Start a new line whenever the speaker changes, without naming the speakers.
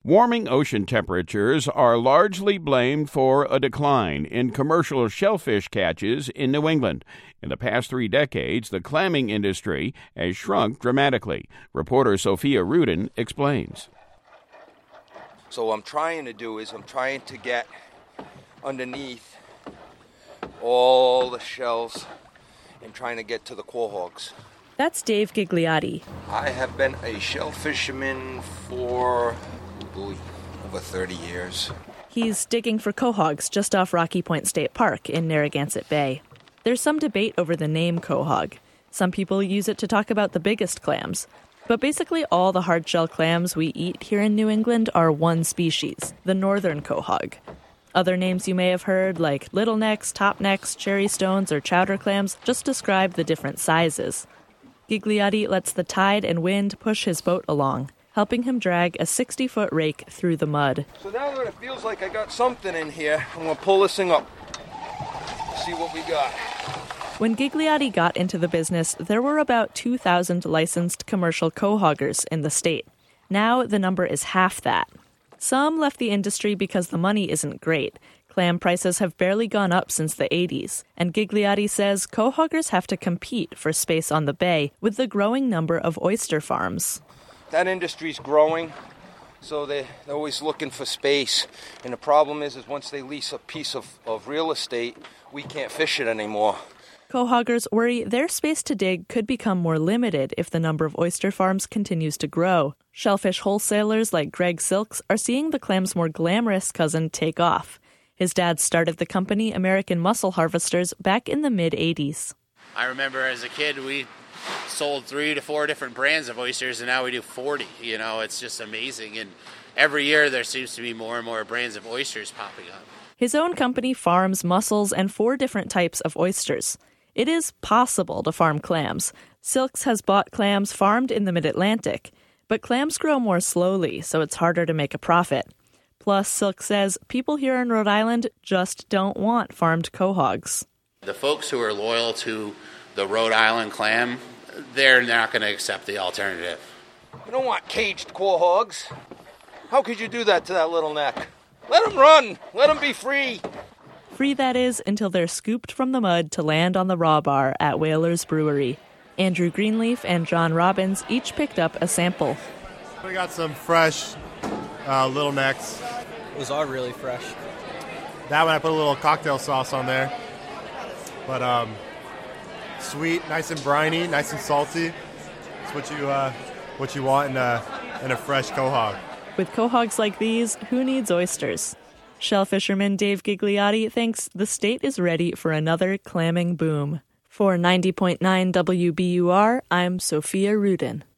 Warming ocean temperatures are largely blamed for a decline in commercial shellfish catches in New England. In the past 3 decades, the clamming industry has shrunk dramatically. Reporter Sophia Rudin explains.
So what I'm trying to do is I'm trying to get underneath all the shells and trying to get to the quahogs.
That's Dave Gigliotti.
I have been a shell fisherman for over 30 years.
He's digging for quahogs just off Rocky Point State Park in Narragansett Bay. There's some debate over the name quahog. Some people use it to talk about the biggest clams. But basically all the hard-shell clams we eat here in New England are one species, the northern quahog. Other names you may have heard, like little necks, top necks, cherry stones, or chowder clams, just describe the different sizes. Gigliotti lets the tide and wind push his boat along, helping him drag a 60-foot rake through the mud.
So now that it feels like I got something in here, I'm going to pull this thing up, see what we got.
When Gigliotti got into the business, there were about 2,000 licensed commercial quahoggers in the state. Now the number is half that. Some left the industry because the money isn't great. Clam prices have barely gone up since the 80s, and Gigliotti says quahoggers have to compete for space on the bay with the growing number of oyster farms.
That industry's growing, so they're always looking for space. And the problem is once they lease a piece of real estate, we can't fish it anymore.
Quahoggers worry their space to dig could become more limited if the number of oyster farms continues to grow. Shellfish wholesalers like Greg Silks are seeing the clam's more glamorous cousin take off. His dad started the company American Mussel Harvesters back in the mid-'80s.
I remember as a kid we sold 3 to 4 different brands of oysters, and now we do 40. You know, it's just amazing. And every year there seems to be more and more brands of oysters popping up.
His own company farms mussels and 4 different types of oysters. It is possible to farm clams. Silks has bought clams farmed in the mid-Atlantic, but clams grow more slowly, so it's harder to make a profit. Plus, Silk says people here in Rhode Island just don't want farmed quahogs.
The folks who are loyal to the Rhode Island clam, they're not going to accept the alternative.
We don't want caged quahogs. How could you do that to that little neck? Let them run. Let them be free.
Free, that is, until they're scooped from the mud to land on the raw bar at Whalers Brewery. Andrew Greenleaf and John Robbins each picked up a sample.
We got some fresh little necks.
Those are really fresh.
That one I put a little cocktail sauce on there. But sweet, nice and briny, nice and salty. It's what you want in a fresh quahog.
With quahogs like these, who needs oysters? Shell fisherman Dave Gigliotti thinks the state is ready for another clamming boom. For 90.9 WBUR, I'm Sophia Rudin.